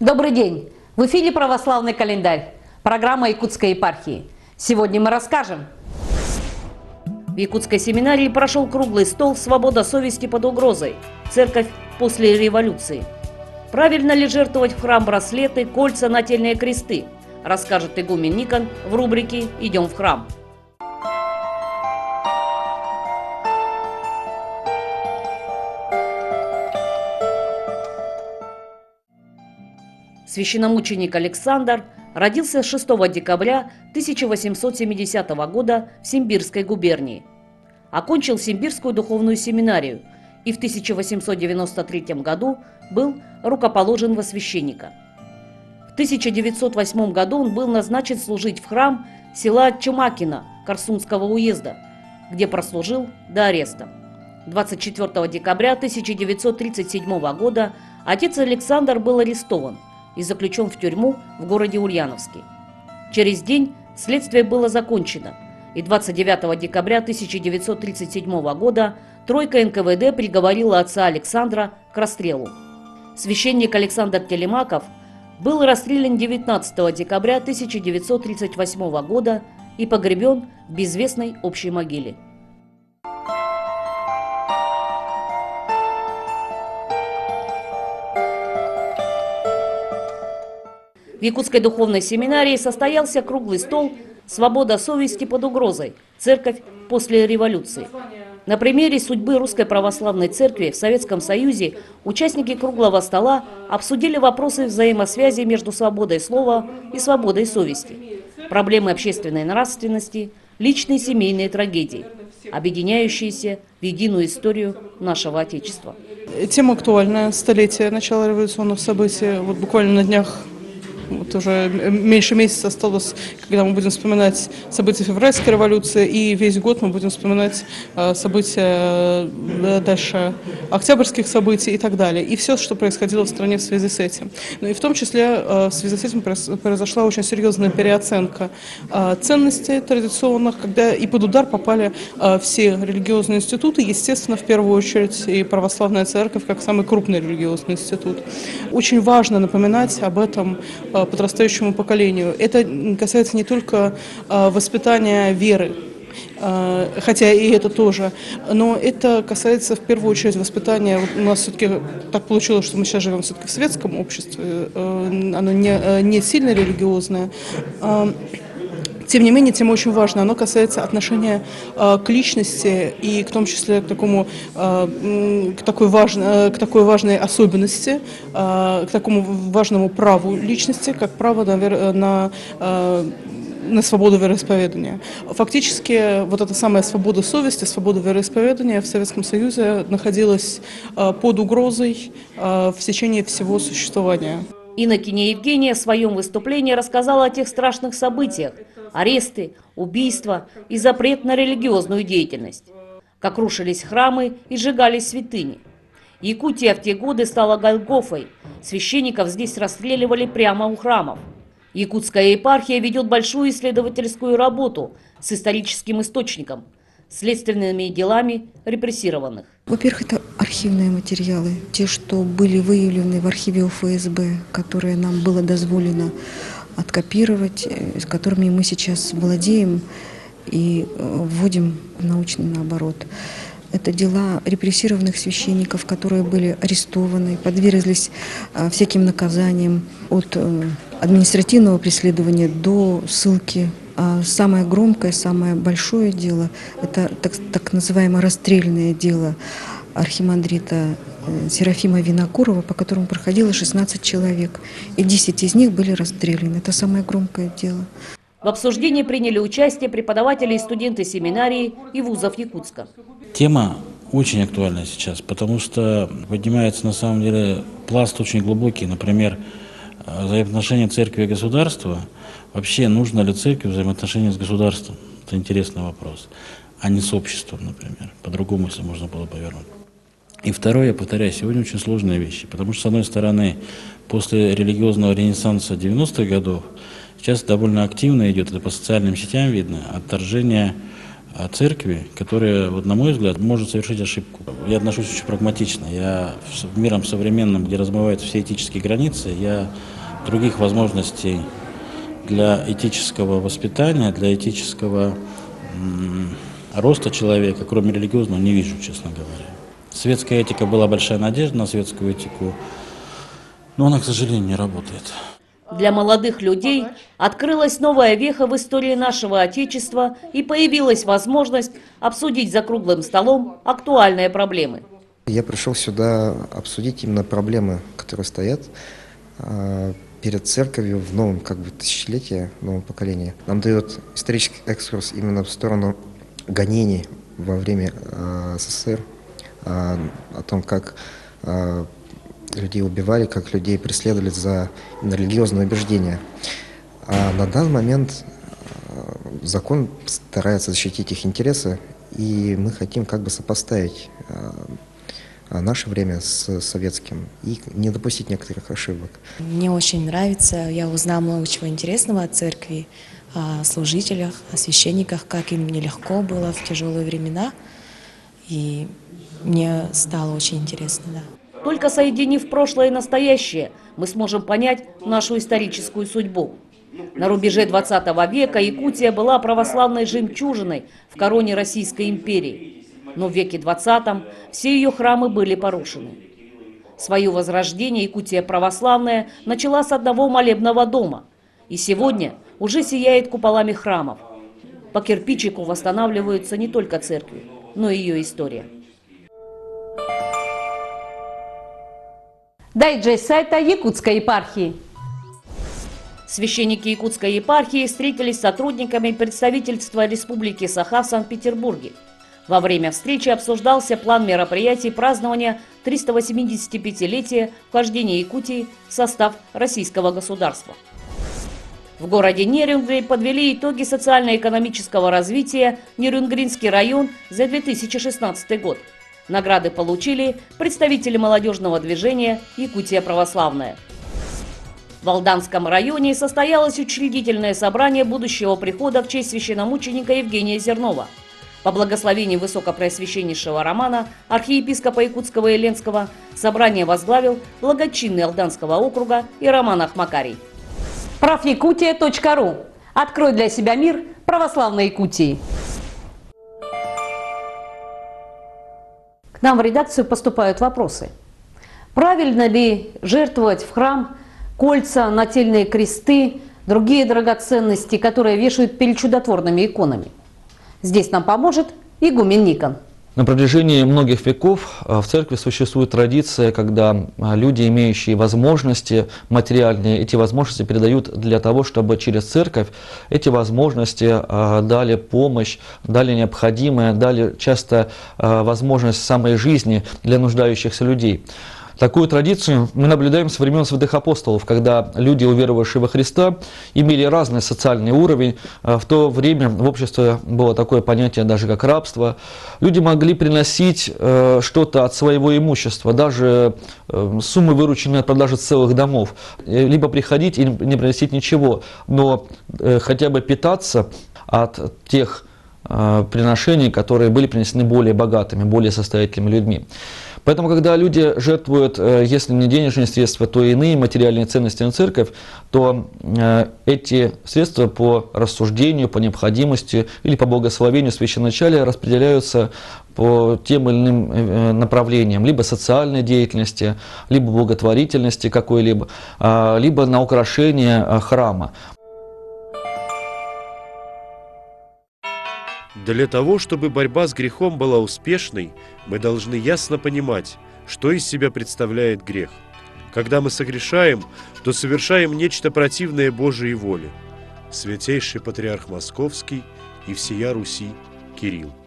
Добрый день! В эфире «Православный календарь», программа Якутской епархии. Сегодня мы расскажем. В Якутской семинарии прошел круглый стол «Свобода совести под угрозой. Церковь после революции». Правильно ли жертвовать в храм браслеты, кольца, нательные кресты? Расскажет игумен Никон в рубрике «Идем в храм». Священномученик Александр родился 6 декабря 1870 года в Симбирской губернии. Окончил Симбирскую духовную семинарию и в 1893 году был рукоположен во священника. В 1908 году он был назначен служить в храм села Чумакино Корсунского уезда, где прослужил до ареста. 24 декабря 1937 года отец Александр был арестован и заключен в тюрьму в городе Ульяновске. Через день следствие было закончено, и 29 декабря 1937 года тройка НКВД приговорила отца Александра к расстрелу. Священник Александр Телемаков был расстрелян 19 декабря 1938 года и погребен в безвестной общей могиле. В Якутской духовной семинарии состоялся круглый стол «Свобода совести под угрозой. Церковь после революции». На примере судьбы Русской Православной Церкви в Советском Союзе участники круглого стола обсудили вопросы взаимосвязи между свободой слова и свободой совести, проблемы общественной нравственности, личные семейные трагедии, объединяющиеся в единую историю нашего Отечества. Тема актуальная. Столетие начала революционных событий. Вот буквально на днях, вот уже меньше месяца осталось, когда мы будем вспоминать события февральской революции, и весь год мы будем вспоминать события дальше октябрьских событий и так далее. И все, что происходило в стране в связи с этим. Ну и в том числе в связи с этим произошла очень серьезная переоценка ценностей традиционных, когда и под удар попали все религиозные институты, естественно, в первую очередь и православная церковь, как самый крупный религиозный институт. Очень важно напоминать об этом подрастающему поколению. Это касается не только воспитания веры, хотя и это тоже, но это касается в первую очередь воспитания. У нас все-таки так получилось, что мы сейчас живем все-таки в светском обществе, оно не сильно религиозное. Тем не менее, тема очень важна. Оно касается отношения к личности и в том числе к такой важной особенности, к такому важному праву личности, как право на свободу вероисповедания. Фактически, вот эта самая свобода совести, свобода вероисповедания в Советском Союзе находилась под угрозой в течение всего существования. Инокиня Евгения в своем выступлении рассказала о тех страшных событиях – аресты, убийства и запрет на религиозную деятельность, как рушились храмы и сжигались святыни. Якутия в те годы стала Голгофой, священников здесь расстреливали прямо у храмов. Якутская епархия ведет большую исследовательскую работу с историческим источником, следственными делами репрессированных. Во-первых, это архивные материалы, те, что были выявлены в архиве УФСБ, которые нам было дозволено откопировать, с которыми мы сейчас владеем и вводим в научный оборот. Это дела репрессированных священников, которые были арестованы, подверглись всяким наказаниям от административного преследования до ссылки. А самое громкое, самое большое дело – это так называемое расстрельное дело архимандрита Серафима Винокурова, по которому проходило 16 человек, и 10 из них были расстреляны. Это самое громкое дело. В обсуждении приняли участие преподаватели и студенты семинарии и вузов Якутска. Тема очень актуальна сейчас, потому что поднимается на самом деле пласт очень глубокий. Например, взаимоотношения церкви и государства. Вообще, нужно ли церкви взаимоотношения с государством? Это интересный вопрос. А не с обществом, например. По-другому, если можно было повернуть. И второе, я повторяю, сегодня очень сложные вещи. Потому что, с одной стороны, после религиозного ренессанса 90-х годов сейчас довольно активно идет, это по социальным сетям видно, отторжение церкви, которая, вот, на мой взгляд, может совершить ошибку. Я отношусь очень прагматично. Я в миром современном, где размываются все этические границы, я других возможностей для этического воспитания, для этического роста человека, кроме религиозного, не вижу, честно говоря. Светская этика, была большая надежда на светскую этику, но она, к сожалению, не работает. Для молодых людей открылась новая веха в истории нашего Отечества и появилась возможность обсудить за круглым столом актуальные проблемы. Я пришел сюда обсудить именно проблемы, которые стоят перед церковью в новом тысячелетии, новом поколении. Нам дает исторический экскурс именно в сторону гонений во время СССР, о том, как людей убивали, как людей преследовали за религиозные убеждения. А на данный момент закон старается защитить их интересы, и мы хотим сопоставить наше время с советским и не допустить некоторых ошибок. Мне очень нравится, я узнала много чего интересного о церкви, о служителях, о священниках, как им нелегко было в тяжелые времена, и мне стало очень интересно, да. Только соединив прошлое и настоящее, мы сможем понять нашу историческую судьбу. На рубеже 20 века Якутия была православной жемчужиной в короне Российской империи. Но в веке 20 все ее храмы были порушены. Свое возрождение Якутия православная начала с одного молебного дома. И сегодня уже сияет куполами храмов. По кирпичику восстанавливаются не только церкви, но и ее история. Дайджест сайта Якутской епархии. Священники Якутской епархии встретились с сотрудниками представительства Республики Саха в Санкт-Петербурге. Во время встречи обсуждался план мероприятий празднования 385-летия вхождения Якутии в состав российского государства. В городе Нерюнгри подвели итоги социально-экономического развития Нерюнгринский район за 2016 год. Награды получили представители молодежного движения «Якутия православная». В Алданском районе состоялось учредительное собрание будущего прихода в честь священномученика Евгения Зернова. По благословению Высокопреосвященнейшего Романа, архиепископа Якутского и Ленского, собрание возглавил благочинный Алданского округа Иеромон Ахмакарий. Правякутия.ру. Открой для себя мир православной Якутии. К нам в редакцию поступают вопросы. Правильно ли жертвовать в храм кольца, нательные кресты, другие драгоценности, которые вешают перед чудотворными иконами? Здесь нам поможет игумен Никон. На протяжении многих веков в церкви существует традиция, когда люди, имеющие возможности материальные, эти возможности передают для того, чтобы через церковь эти возможности дали помощь, дали необходимое, дали часто возможность самой жизни для нуждающихся людей. Такую традицию мы наблюдаем со времен святых апостолов, когда люди, уверовавшие во Христа, имели разный социальный уровень. В то время в обществе было такое понятие даже как рабство. Люди могли приносить что-то от своего имущества, даже суммы, вырученные от продажи целых домов. Либо приходить и не приносить ничего, но хотя бы питаться от тех приношений, которые были принесены более богатыми, более состоятельными людьми. Поэтому, когда люди жертвуют, если не денежные средства, то и иные материальные ценности на церковь, то эти средства по рассуждению, по необходимости или по благословению священноначалия распределяются по тем или иным направлениям, либо социальной деятельности, либо благотворительности какой-либо, либо на украшение храма. Для того, чтобы борьба с грехом была успешной, мы должны ясно понимать, что из себя представляет грех. Когда мы согрешаем, то совершаем нечто противное Божией воле. Святейший Патриарх Московский и всея Руси Кирилл.